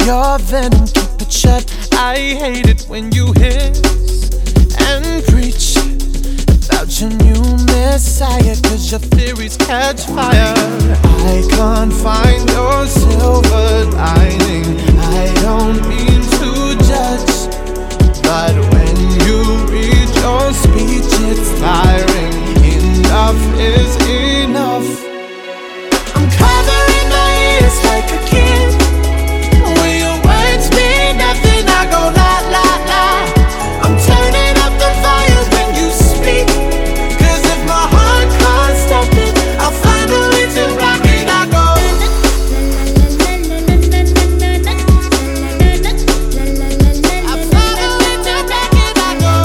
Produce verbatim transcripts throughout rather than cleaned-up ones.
your venom, keep it shut. I hate it when you hiss and preach about your new messiah, cause your theories catch fire. I can't find your silver lining. I don't mean to judge, but when you read your speech, it's tiring. Enough is enough. I'm covering my ears like a kid. When your words mean nothing, I go la la la. I'm turning up the fire when you speak, cause if my heart can't stop it, I'll find a way to rock it. I go I'll find a way to rock it. I go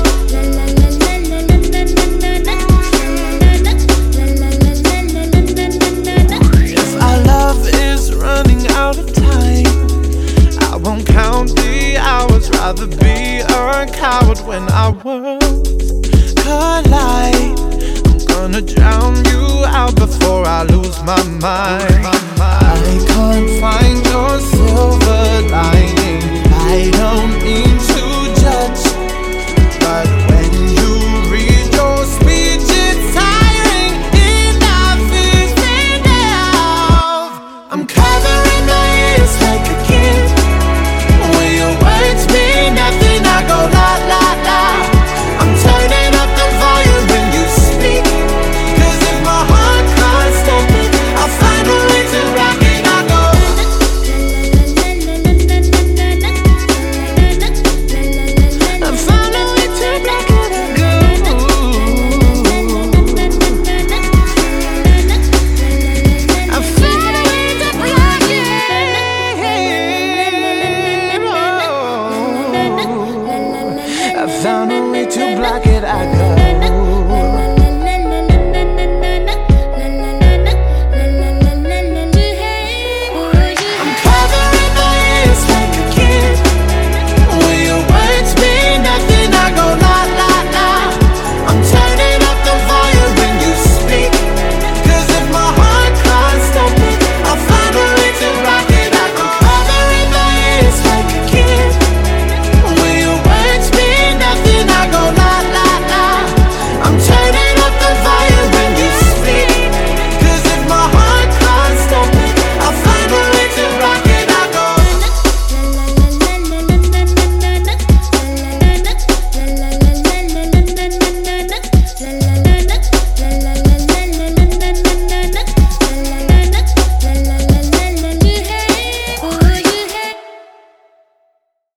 If our love is running out of time, I won't count the hours. Rather be a coward when our worlds collide. I'm gonna drown you out before I lose my mind. I can't find